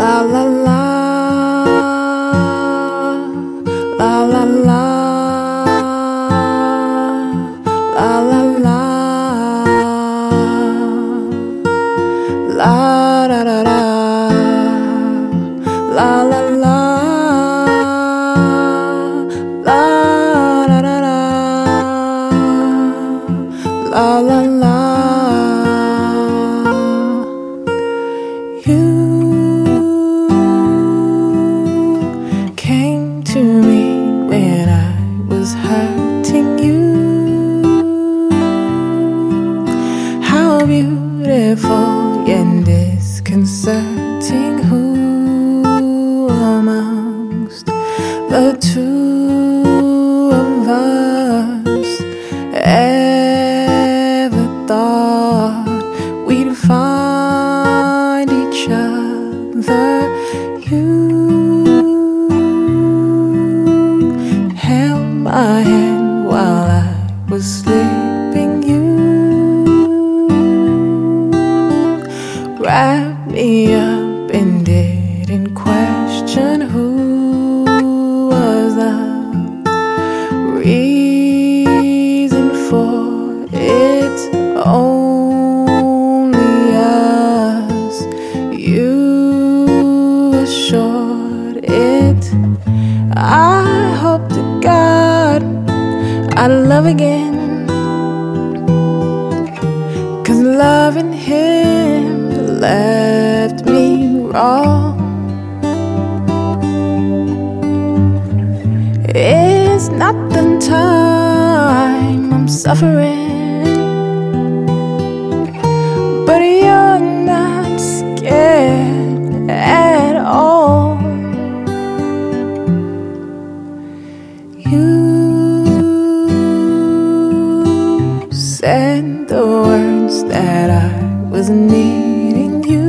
La la la, la la la, la la la, la da da da, la la la, la da da da, la la la. To me when I was hurting you. How beautiful and disconcerting. Who amongst the two of us ever thought we'd find each other? My hand while I was sleeping, you wrapped me up and didn't question who was the reason for it. Only us, you assured it. I hope to God I'd love again, 'cause loving him left me wrong. It's not the time I'm suffering, but you're not scared at all. You said the words that I was needing. You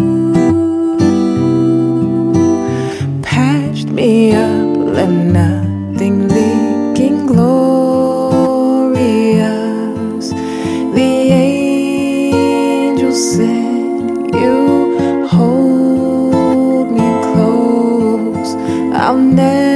patched me up, left nothing leaking. Glorious, the angel said you hold me close. I'll never